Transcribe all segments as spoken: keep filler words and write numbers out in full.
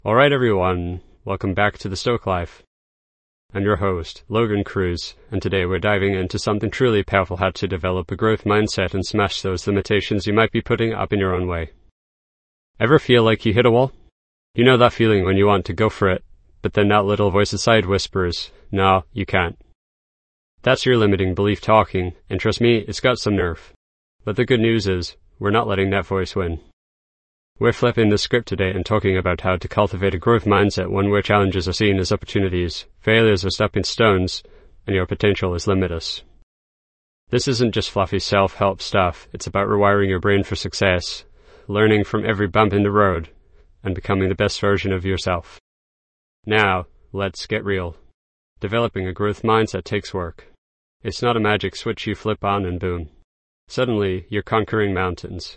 Alright everyone, welcome back to The Stoic Life. I'm your host, Logan Cruz, and today we're diving into something truly powerful: how to develop a growth mindset and smash those limitations you might be putting up in your own way. Ever feel like you hit a wall? You know that feeling when you want to go for it, but then that little voice inside whispers, no, you can't. That's your limiting belief talking, and trust me, it's got some nerve. But the good news is, we're not letting that voice win. We're flipping the script today and talking about how to cultivate a growth mindset, one where challenges are seen as opportunities, failures are stepping stones, and your potential is limitless. This isn't just fluffy self-help stuff, it's about rewiring your brain for success, learning from every bump in the road, and becoming the best version of yourself. Now, let's get real. Developing a growth mindset takes work. It's not a magic switch you flip on and boom. Suddenly, you're conquering mountains.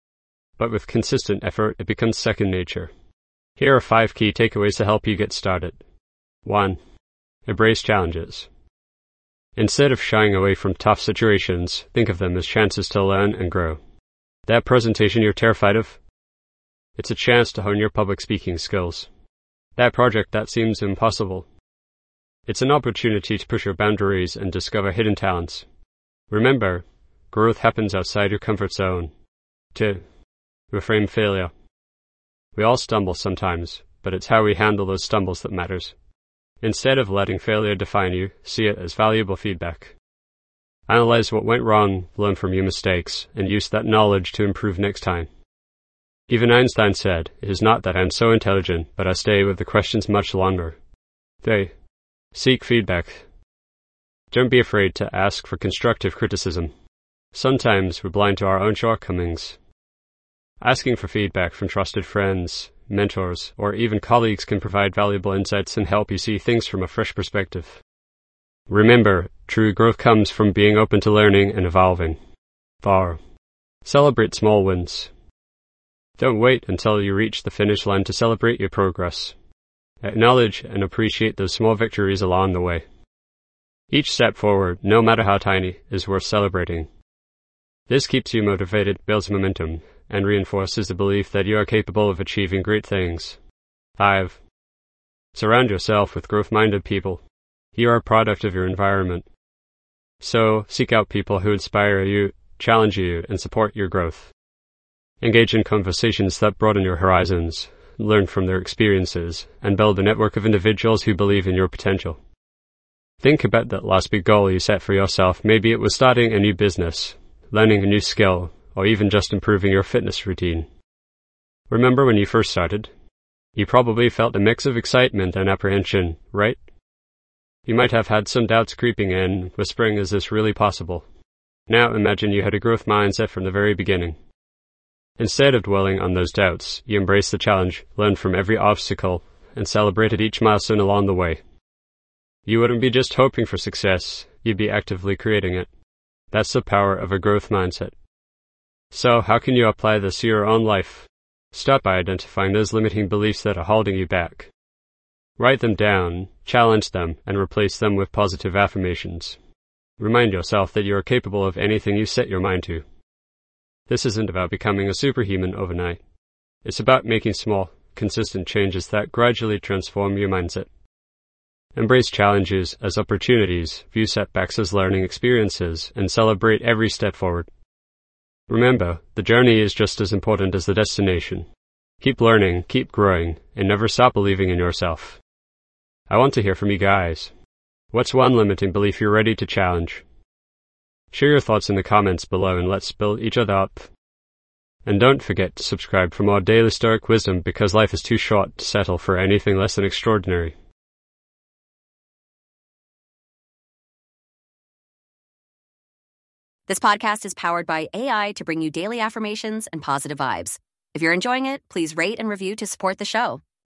But with consistent effort, it becomes second nature. Here are five key takeaways to help you get started. one. Embrace challenges. Instead of shying away from tough situations, think of them as chances to learn and grow. That presentation you're terrified of? It's a chance to hone your public speaking skills. That project that seems impossible? It's an opportunity to push your boundaries and discover hidden talents. Remember, growth happens outside your comfort zone. two. Reframe failure. We all stumble sometimes, but it's how we handle those stumbles that matters. Instead of letting failure define you, see it as valuable feedback. Analyze what went wrong, learn from your mistakes, and use that knowledge to improve next time. Even Einstein said, "It is not that I am so intelligent, but I stay with the questions much longer." three. Seek feedback. Don't be afraid to ask for constructive criticism. Sometimes we're blind to our own shortcomings. Asking for feedback from trusted friends, mentors, or even colleagues can provide valuable insights and help you see things from a fresh perspective. Remember, true growth comes from being open to learning and evolving. four. Celebrate small wins. Don't wait until you reach the finish line to celebrate your progress. Acknowledge and appreciate those small victories along the way. Each step forward, no matter how tiny, is worth celebrating. This keeps you motivated, builds momentum, and reinforces the belief that you are capable of achieving great things. five. Surround yourself with growth-minded people. You are a product of your environment. So, seek out people who inspire you, challenge you, and support your growth. Engage in conversations that broaden your horizons, learn from their experiences, and build a network of individuals who believe in your potential. Think about that last big goal you set for yourself. Maybe it was starting a new business, learning a new skill, or even just improving your fitness routine. Remember when you first started? You probably felt a mix of excitement and apprehension, right? You might have had some doubts creeping in, whispering, is this really possible? Now imagine you had a growth mindset from the very beginning. Instead of dwelling on those doubts, you embraced the challenge, learned from every obstacle, and celebrated each milestone along the way. You wouldn't be just hoping for success, you'd be actively creating it. That's the power of a growth mindset. So, how can you apply this to your own life? Start by identifying those limiting beliefs that are holding you back. Write them down, challenge them, and replace them with positive affirmations. Remind yourself that you are capable of anything you set your mind to. This isn't about becoming a superhuman overnight. It's about making small, consistent changes that gradually transform your mindset. Embrace challenges as opportunities, view setbacks as learning experiences, and celebrate every step forward. Remember, the journey is just as important as the destination. Keep learning, keep growing, and never stop believing in yourself. I want to hear from you guys. What's one limiting belief you're ready to challenge? Share your thoughts in the comments below and let's build each other up. And don't forget to subscribe for more daily Stoic wisdom, because life is too short to settle for anything less than extraordinary. This podcast is powered by A I to bring you daily affirmations and positive vibes. If you're enjoying it, please rate and review to support the show.